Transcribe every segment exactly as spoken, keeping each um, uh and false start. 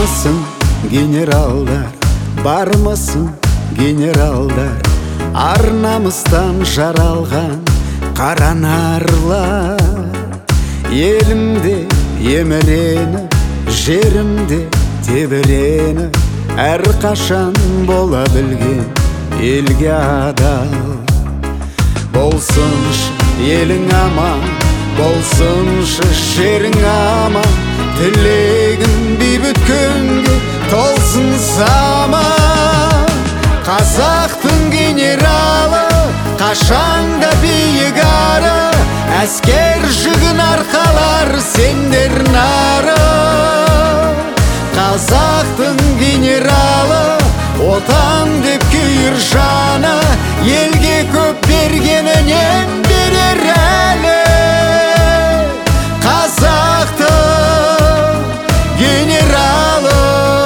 мısın генералдар, бар мısın генералдар, ар намыстан жаралған қара нарлар. Елімде еміреніп, жерімде тебіреніп, әрқашан бола білген елге адал. Болсыншы елің аман, болсыншы жерің аман, тілегім бейбіт күнге толсын заман. Қазақтың генералы қашанда биік ары, әскер жүгін арқалар сендер нары. Қазақтың генералы отан деп күйір жаны, елге көп бергенінен берер әлі. Қазақтың генералы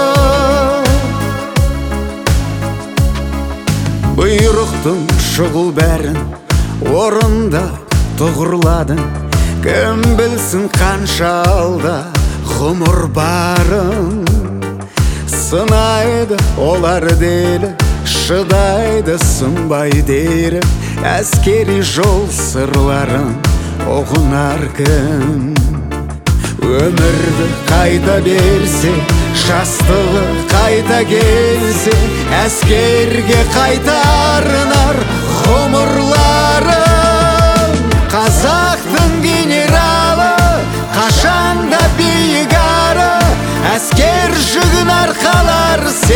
бұйрықтың шұғыл бәрін орында тұғырладың. Кім білсін қанша алда ғұмыр барын. Сынайды олар делі, шыдайды сынбай дері, әскери жол сырларын ұғынар кім. Өмірді қайта берсе, жастығы қайта келсе, әскерге қайтарынар ғұмырларын. Қазақтың генералы қашанда биік ары, әскер жүгін арқалар